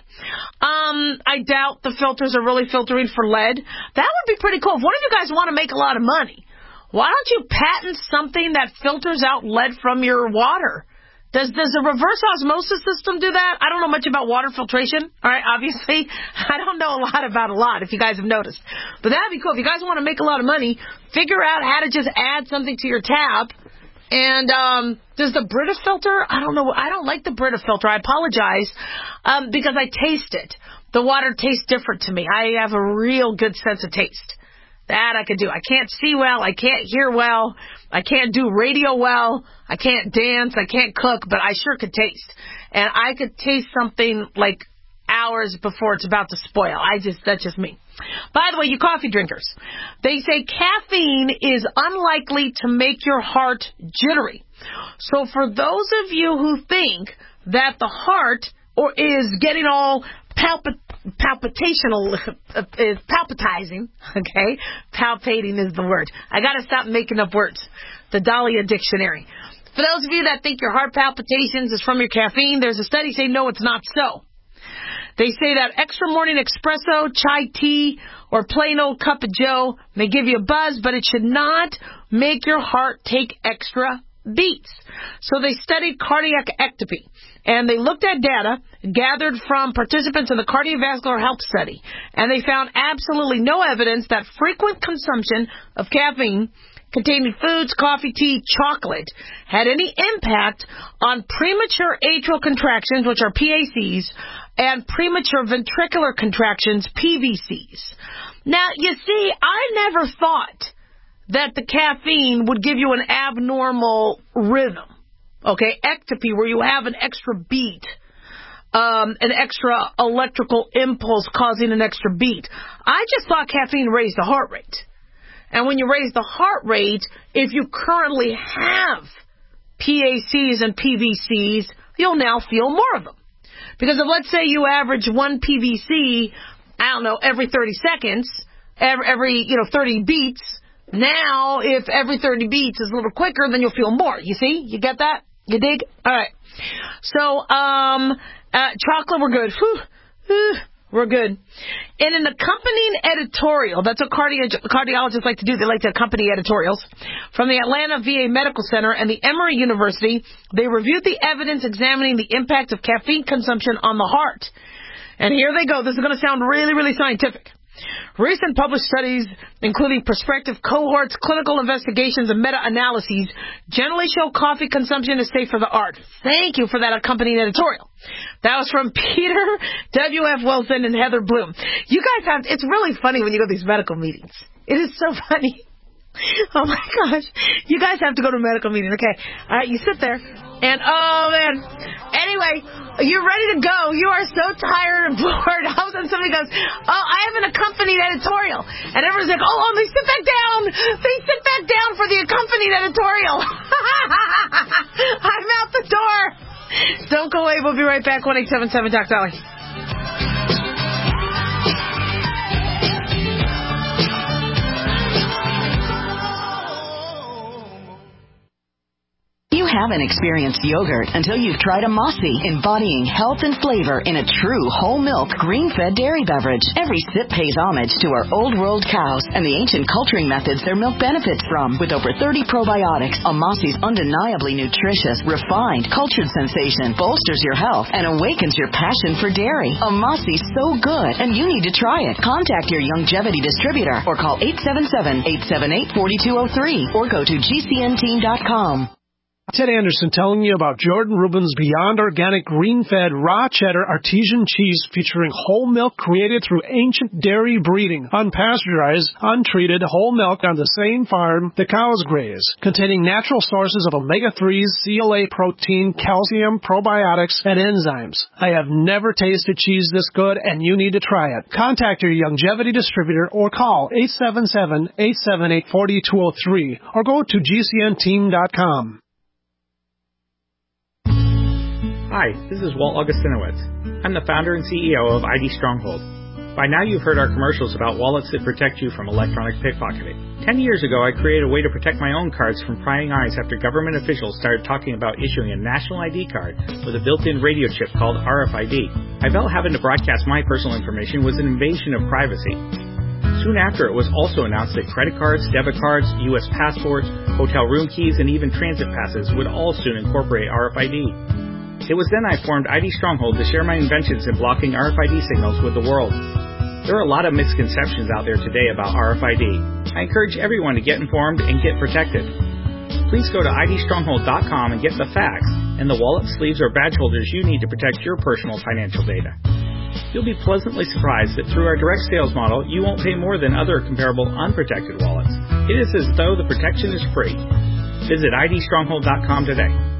Um, I doubt the filters are really filtering for lead. That would be pretty cool. If one of you guys want to make a lot of money, why don't you patent something that filters out lead from your water? Does does a reverse osmosis system do that? I don't know much about water filtration. All right, obviously, I don't know a lot about a lot, if you guys have noticed. But that'd be cool. If you guys want to make a lot of money, figure out how to just add something to your tap. And um, does the Brita filter? I don't know. I don't like the Brita filter. I apologize um, because I taste it. The water tastes different to me. I have a real good sense of taste. That I could do. I can't see well. I can't hear well. I can't do radio well. I can't dance. I can't cook, but I sure could taste. And I could taste something like hours before it's about to spoil. I just, that's just me. By the way, you coffee drinkers, they say caffeine is unlikely to make your heart jittery. So for those of you who think that the heart or is getting all palpit palpitational, is palpitizing, okay? Palpating is the word. I got to stop making up words. The Dahlia Dictionary. For those of you that think your heart palpitations is from your caffeine, there's a study saying no, it's not so. They say that extra morning espresso, chai tea, or plain old cup of joe may give you a buzz, but it should not make your heart take extra beats. So they studied cardiac ectopy, and they looked at data gathered from participants in the cardiovascular health study, and they found absolutely no evidence that frequent consumption of caffeine containing foods, coffee, tea, chocolate, had any impact on premature atrial contractions, which are P A Cs, and premature ventricular contractions, P V Cs. Now, you see, I never thought that the caffeine would give you an abnormal rhythm, okay, ectopy, where you have an extra beat, um, an extra electrical impulse causing an extra beat. I just thought caffeine raised the heart rate. And when you raise the heart rate, if you currently have P A Cs and P V Cs, you'll now feel more of them. Because if, let's say, you average one P V C, I don't know, every thirty seconds, every, every you know, thirty beats, now if every thirty beats is a little quicker, then you'll feel more. You see? You get that? You dig? All right. So, um, uh, chocolate, we're good. Whew. Whew. We're good. In an accompanying editorial, that's what cardi- cardiologists like to do. They like to accompany editorials. From the Atlanta V A Medical Center and the Emory University, they reviewed the evidence examining the impact of caffeine consumption on the heart. And here they go. This is going to sound really, really scientific. Recent published studies, including prospective cohorts, clinical investigations, and meta-analyses, generally show coffee consumption is safe for the heart. Thank you for that accompanying editorial. That was from Peter W F Wilson and Heather Bloom. You guys have, it's really funny when you go to these medical meetings. It is so funny. Oh my gosh. You guys have to go to a medical meeting. Okay. All right, you sit there. And, oh man. Anyway, you're ready to go. You are so tired and bored. All of a sudden somebody goes, oh, I have an accompanied editorial. And everyone's like, oh, oh, they sit back down. They sit back down for the accompanied editorial. I'm out the door. Don't go away. We'll be right back. one eight seven seven Doc Dolly. You haven't experienced yogurt until you've tried a Mossy, embodying health and flavor in a true whole milk, green-fed dairy beverage. Every sip pays homage to our old world cows and the ancient culturing methods their milk benefits from. With over thirty probiotics, a Mossy's undeniably nutritious, refined, cultured sensation bolsters your health and awakens your passion for dairy. A Mossy's so good, and you need to try it. Contact your Youngevity distributor or call eight seven seven, eight seven eight, four two zero three or go to G C N team dot com. Ted Anderson telling you about Jordan Rubin's Beyond Organic Green-Fed Raw Cheddar Artesian Cheese featuring whole milk created through ancient dairy breeding, unpasteurized, untreated whole milk on the same farm the cows graze, containing natural sources of omega threes, C L A protein, calcium, probiotics, and enzymes. I have never tasted cheese this good, and you need to try it. Contact your Youngevity distributor or call eight seven seven, eight seven eight, four two zero three or go to G C N team dot com. Hi, this is Walt Augustinowitz. I'm the founder and C E O of I D Stronghold. By now you've heard our commercials about wallets that protect you from electronic pickpocketing. Ten years ago I created a way to protect my own cards from prying eyes after government officials started talking about issuing a national I D card with a built-in radio chip called R F I D. I felt having to broadcast my personal information was an invasion of privacy. Soon after, it was also announced that credit cards, debit cards, U S passports, hotel room keys, and even transit passes would all soon incorporate R F I D. It was then I formed I D Stronghold to share my inventions in blocking R F I D signals with the world. There are a lot of misconceptions out there today about R F I D. I encourage everyone to get informed and get protected. Please go to I D stronghold dot com and get the facts and the wallet, sleeves, or badge holders you need to protect your personal financial data. You'll be pleasantly surprised that through our direct sales model, you won't pay more than other comparable unprotected wallets. It is as though the protection is free. Visit I D stronghold dot com today.